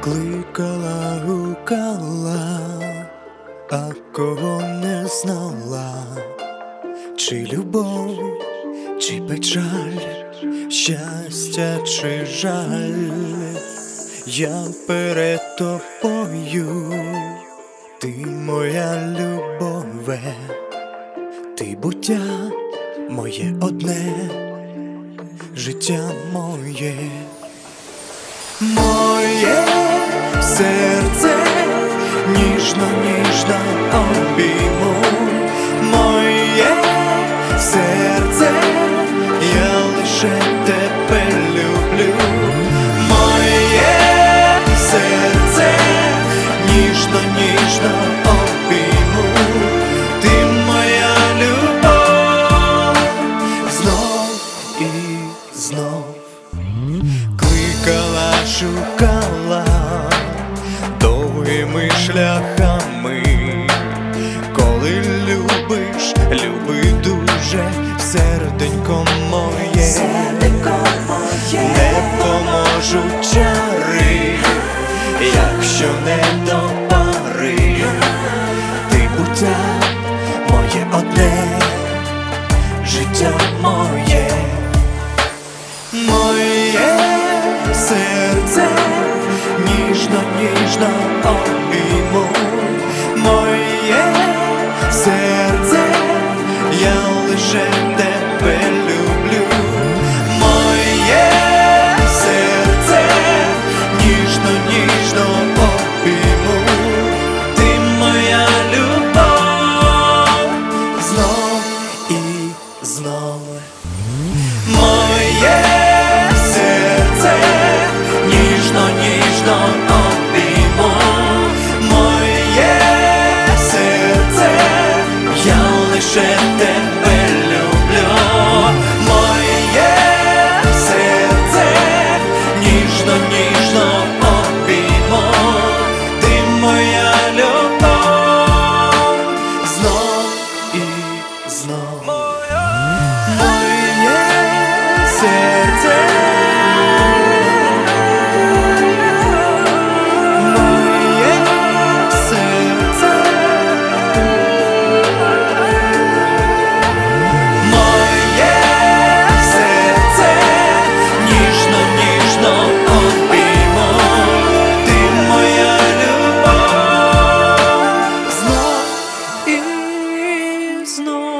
Кликала, гукала, а кого не знала, чи любов, чи печаль, щастя, чи жаль. Я перед тобою, ти моя любове, ти буття моє одне, життя моє. Моє серце ніжно-ніжно обійму, моє серце, я лише тебе люблю. Моє серце ніжно-ніжно обійму, ти моя любов. Знов і знов кликала, шукала довгими шляхами. Коли любиш, люби дуже, серденько моє, не поможуть чари, якщо не до пари. Ти буття моє одне, життя моє. Моє серце ніжно-ніжно обійму, моє серце, я лише тебе люблю. Моє серце ніжно-ніжно обійму, ти моя любов. Знов і знов моє серце ніжно-ніжно обійму, моє серце, я лише тебе люблю. Моє серце ніжно-ніжно обійму, ти моя любов. Знов і знов моє серце, моє серце, моє серце, ніжно-ніжно обійму, ти моя любов. Знов і знов.